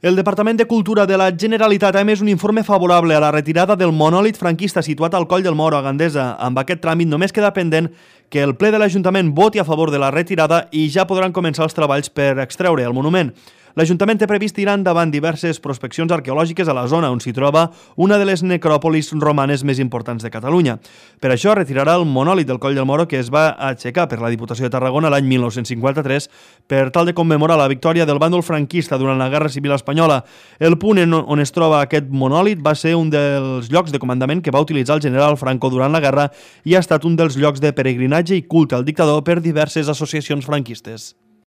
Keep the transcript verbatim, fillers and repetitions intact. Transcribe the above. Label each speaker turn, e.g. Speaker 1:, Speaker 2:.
Speaker 1: El Departament de Cultura de la Generalitat ha emès un informe favorable a la retirada del monòlit franquista situat al Coll del Moro, a Gandesa. Amb aquest tràmit només queda pendent que el ple de l'Ajuntament voti a favor de la retirada i ja podran començar els treballs per extreure el monument. L'Ajuntament té previst tirar endavant diverses prospeccions arqueològiques a la zona on s'hi troba una de les necròpolis romanes més importants de Catalunya. Per això retirarà el monòlit del Coll del Moro que es va aixecar per la Diputació de Tarragona l'any mil nou-cents cinquanta-tres per tal de commemorar la victòria del bàndol franquista durant la Guerra Civil Espanyola. El punt on es troba aquest monòlit va ser un dels llocs de comandament que va utilitzar el general Franco durant la guerra i ha estat un dels llocs de peregrinatge i culte al dictador per diverses associacions franquistes.